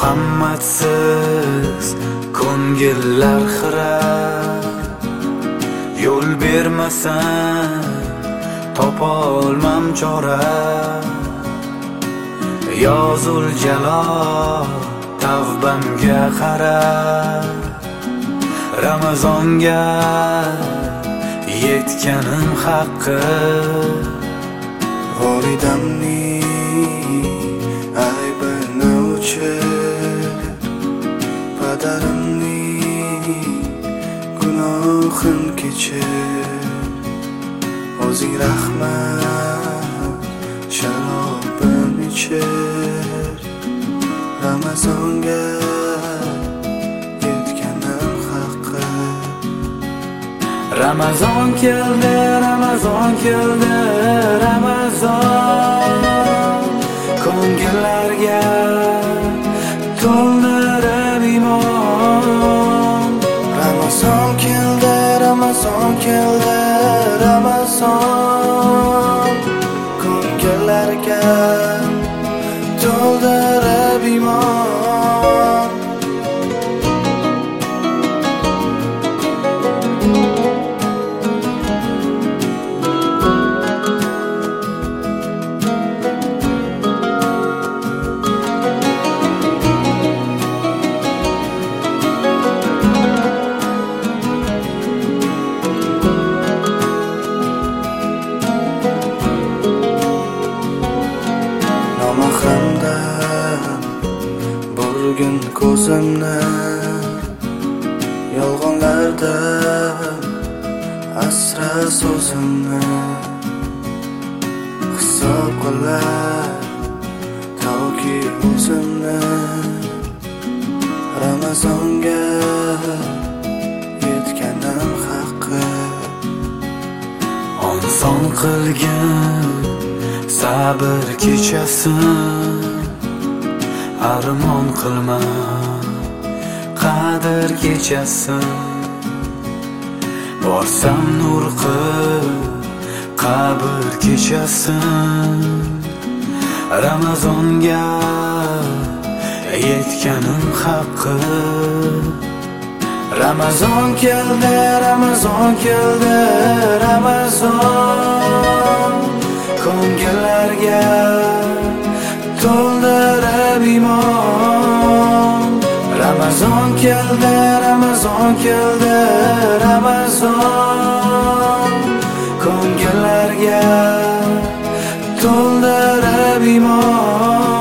Muhammadsiz ko'ngillar xira, yo'l bermasan topolmam chora. Yozul jalol tavbamga qara, Ramazonga yetganim haqqi. Volidamning aybini o'chir, padarimning gunohin kechir. O'zing rahmat sharobim ichir, Ramazonga yetganim haqqi. Ramazon keldi, Ramazon keldi, Ramazon ko'ngillarga to'ldirib iymon. Ramazon keldi, Ramazon keldi, Ramazon ko'ngillarga to'ldirib iymon. Mahramdan burgun ko'zimni, yolg'onlardan asra so'zimni. Hisob qilar toki o'zimni, Ramazonga yetganim haqqi. Onson qilgin sabr kechasin, armon qilma qadr kechasin. Borsam nur qil qabr kechasin, Ramazonga yetganim haqqi. Ramazon keldi, Ramazon keldi, Ramazon ko'ngillarga to'ldirib iymon. Ramazon keldi, Ramazon keldi, Ramazon ko'ngillarga to'ldirib iymon.